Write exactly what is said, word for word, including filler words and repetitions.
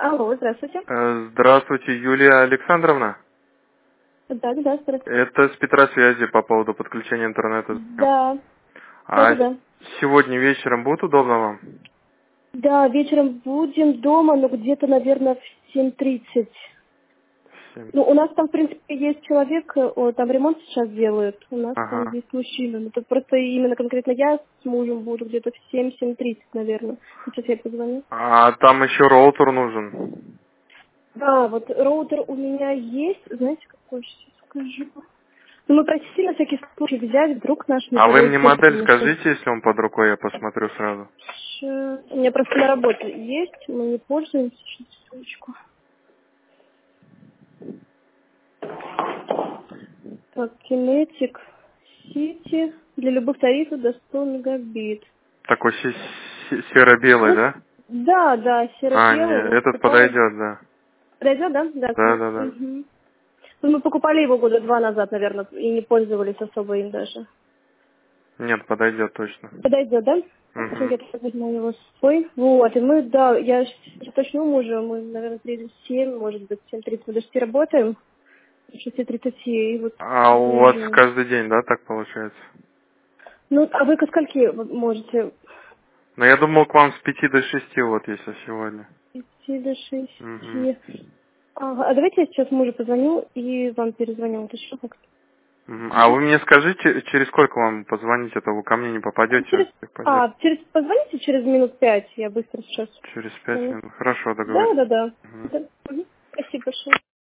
Алло, здравствуйте. Э, Здравствуйте, Юлия Александровна. Да, да, здравствуйте. Это с Петра связи по поводу подключения интернета. Да, да, А да, да. сегодня вечером будет удобно вам? Да, вечером будем дома, но где-то, наверное, в семь тридцать. Семь. Ну, у нас там, в принципе, есть человек, э, о, там ремонт сейчас делают. У нас там Ага. есть мужчина. Ну, тут просто именно конкретно я с мужем буду где-то в семь тридцать, наверное. Сейчас я позвоню. А там еще роутер нужен. Да, вот роутер у меня есть. Знаете, какой сейчас скажу? Ну, мы просили на всякий случай взять, вдруг наш не А вы мне подойдет, модель потому что скажите, если он под рукой, я посмотрю сразу. Щ- у меня просто на работе есть, мы не пользуемся. Сейчас, секундочку. Так, Kinetic City для любых тарифов до сто мегабит. Такой се- се- серо-белый, Ну, да? да, да, А, серо-белый, нет, вот этот такой. подойдет, да. Подойдет, да? Да, Да, класс. да, да. Мгм. Ну, мы покупали его года два назад, наверное, и не пользовались особо им даже. Нет, подойдет точно. Подойдет, да? Хорошо, Угу. я тогда возьму его с собой. Вот, и мы, да, я ж- точно мужа, мы, наверное, приедем в семь, может быть, в семь тридцать мы до шести работаем. В шести тридцати, и вот А у вас выезжаем. каждый день, да, так получается? Ну, а вы ко скольки вот можете? Но я думал к вам с пяти до шести, вот если сегодня. С пяти до Угу. шести. Ага, а давайте я сейчас мужу позвоню и вам перезвоню. Вот еще как-то. Мгм. А Хорошо? вы мне скажите, через сколько вам позвонить, это вы ко мне не А попадете? через, Пойдет. а, через, позвоните через минут пять, я быстро сейчас Через пять позвоню. минут. Хорошо, Да, договорились. да, да. Мгм. Да. Мгм. Спасибо большое.